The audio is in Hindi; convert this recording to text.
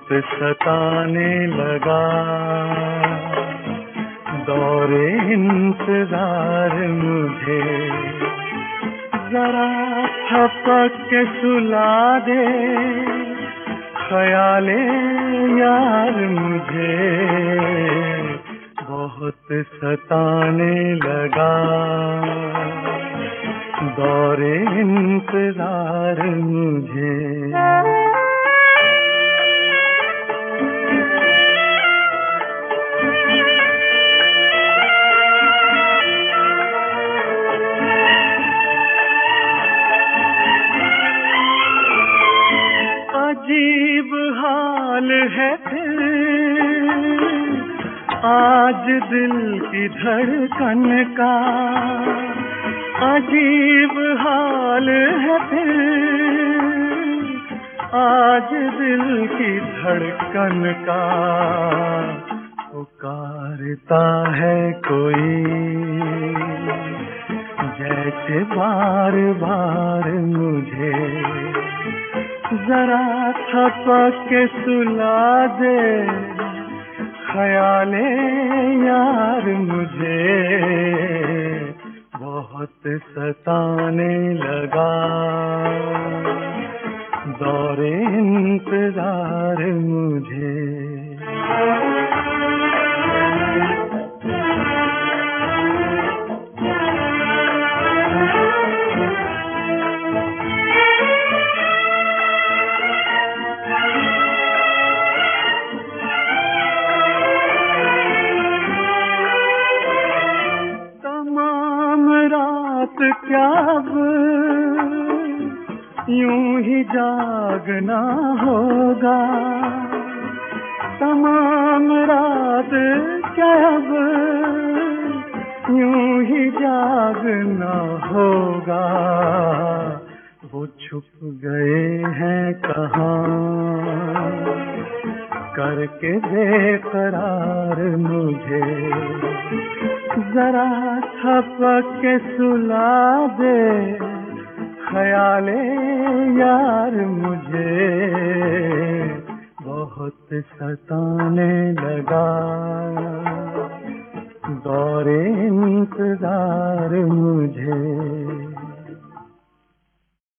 सताने लगा, दौरे इंतजार मुझे, जरा थपक के सुला दे ख्याले यार मुझे, बहुत सताने लगा, दौरे इंतजार मुझे। अजीब हाल है फिर आज दिल की धड़कन का, अजीब हाल है फिर आज दिल की धड़कन का, पुकारता है कोई जैसे बार बार मुझे, जरा थपक के सुला दे ख्याले यार मुझे, बहुत सताने लगा, दौरे इंतजार मुझे। क्या अब यूं ही जागना होगा, तमाम रात क्या अब यूं ही जागना होगा, वो छुप गए हैं कहाँ करके बेकरार मुझे, जरा थपक के सुला दे ख्याले यार मुझे, बहुत सताने लगा, दौरे इंतजार मुझे।